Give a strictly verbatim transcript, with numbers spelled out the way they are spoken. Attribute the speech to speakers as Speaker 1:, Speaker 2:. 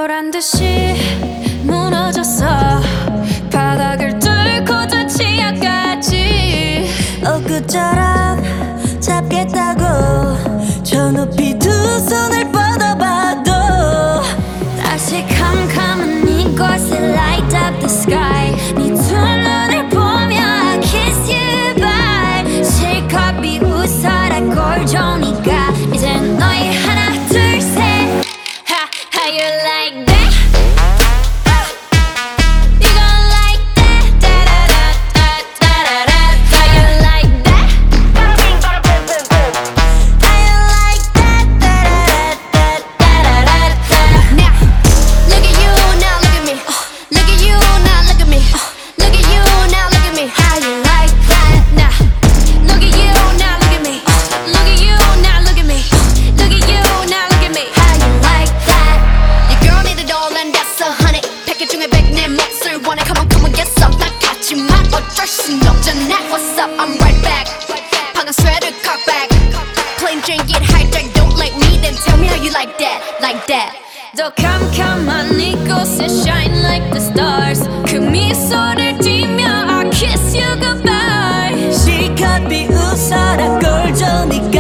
Speaker 1: 보란 듯이 무너졌어. 바닥을 뚫고 저 치아까지
Speaker 2: 엊그처럼 잡겠다고 저 높이 두 손을 뻗어봐도
Speaker 1: 다시 캄캄한 이곳에 light up the sky. 네 두 눈을 보며 I kiss you bye. 실컷 비웃어라 꼴좋으니까 이젠 너희 하나 둘 셋. Ha, how you like that? You gon' like that? Da-da-da-da-da-da-da. How you like that?
Speaker 2: How you like that?
Speaker 1: Da-da-da-da-da-da-da. Now, look at you, now look at me. Look at you, now look at me. Look at you, now look at me. How you like that? Now, look at you, now look at me. Look at you, now look at me. Look at you, now look at me. How you like that?
Speaker 3: Your girl need a doll and that's a honey. 패킷 중에 백 내 몫을 원해. Come on, come on, get some. 나 같지만 어쩔 순 없잖아. What's up? I'm right back. 방금 sweater cock back. Plain Jane get hijacked. Don't like me, then tell me how you like that, like that.
Speaker 1: 더 캄캄한 이곳에 shine like the stars. 그 미소를 띠며 I kiss you goodbye.
Speaker 2: 실컷 비웃어라 꼴 좋으니까